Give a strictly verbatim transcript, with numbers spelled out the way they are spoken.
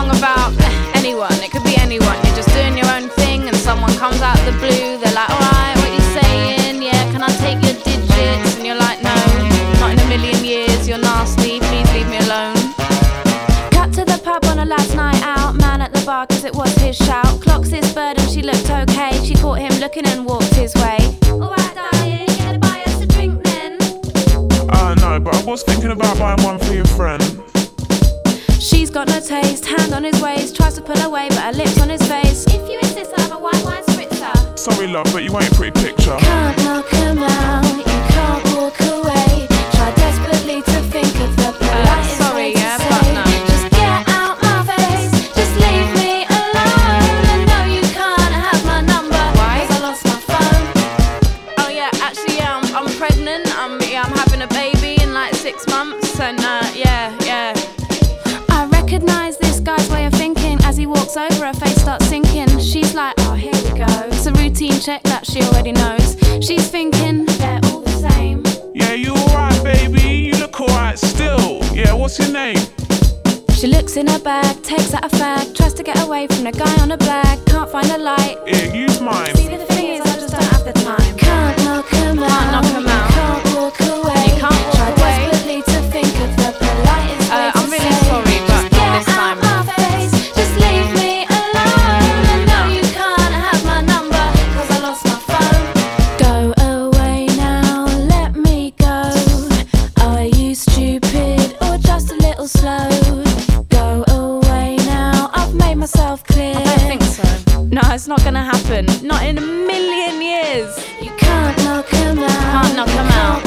song about anyone, it could be anyone. You're just doing your own thing and someone comes out of the blue. They're like, alright, what you saying? Yeah, can I take your digits? And you're like, no, not in a million years. You're nasty, please leave me alone. Cut to the pub on a last night out. Man at the bar cause it was his shout. Clocks his bird and she looked okay. She caught him looking and walked his way. Alright darling, you gonna buy us a drink then? Uh no, but I was thinking about buying one for your friend. She's got no taste, hand on his waist. Tries to pull away but her lips on his face. If you insist I'll have a white wine spritzer. Sorry love, but you ain't a pretty picture. Can't knock him out, you can't walk away. Try desperately to think of the politest uh, sorry, way to yeah, say. But no. Just get out my face, just leave me alone. I know you can't have my number. Why? Cause I lost my phone. Oh yeah, actually yeah, I'm, I'm pregnant. I'm, yeah, I'm having a baby in like six months. And uh, yeah, yeah. I recognise this guy's way of thinking. As he walks over, her face starts sinking. She's like, oh, here we go. It's a routine check that she already knows. She's thinking, they're all the same. Yeah, you alright, baby? You look alright still. Yeah, what's your name? She looks in her bag, takes out a fag. Tries to get away from the guy on the blag. Can't find a light. Yeah, use mine. See, the thing is, I just don't have the time. Can't knock him out. Can't knock him out. Can't walk away. You can't walk Try away. Desperately to think of the politest uh, way to I'm really say. Sorry, but just not this time. Get out my face, just leave me alone. I know you can't have my number, cause I lost my phone. Go away now, let me go. Are you stupid or just a little slow? Go away now, I've made myself clear. I don't think so. No, it's not gonna happen. Not in a million years. You can't knock him out. Can't knock him out.